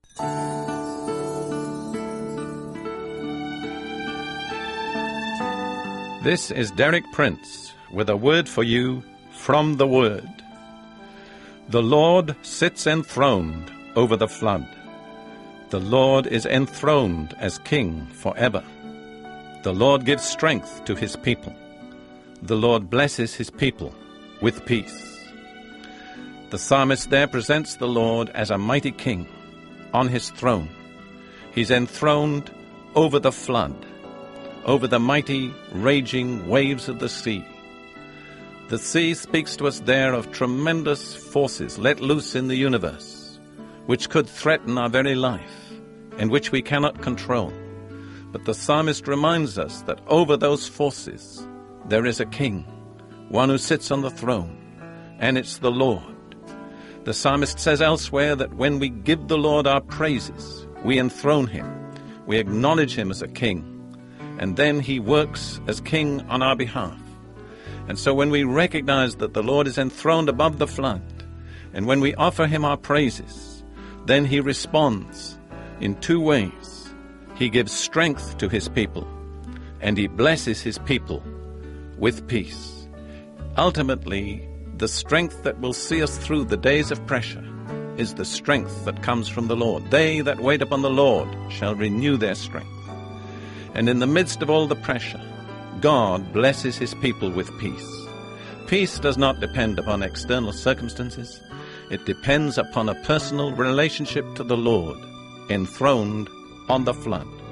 This is Derek Prince with a word for you from the Word. The Lord sits enthroned over the flood. The Lord is enthroned as King forever. The Lord gives strength to his people. The Lord blesses his people with peace. The psalmist there presents the Lord as a mighty king on his throne. He's enthroned over the flood, over the mighty, raging waves of the sea. The sea speaks to us there of tremendous forces let loose in the universe, which could threaten our very life, and which we cannot control. But the psalmist reminds us that over those forces there is a king, one who sits on the throne, and it's the Lord. The psalmist says elsewhere that when we give the Lord our praises, we enthrone him, we acknowledge him as a king, and then he works as king on our behalf. And so when we recognize that the Lord is enthroned above the flood, and when we offer him our praises, then he responds in two ways. He gives strength to his people, and he blesses his people with peace. Ultimately, the strength that will see us through the days of pressure is the strength that comes from the Lord. They that wait upon the Lord shall renew their strength. And in the midst of all the pressure, God blesses his people with peace. Peace does not depend upon external circumstances. It depends upon a personal relationship to the Lord, enthroned on the flood.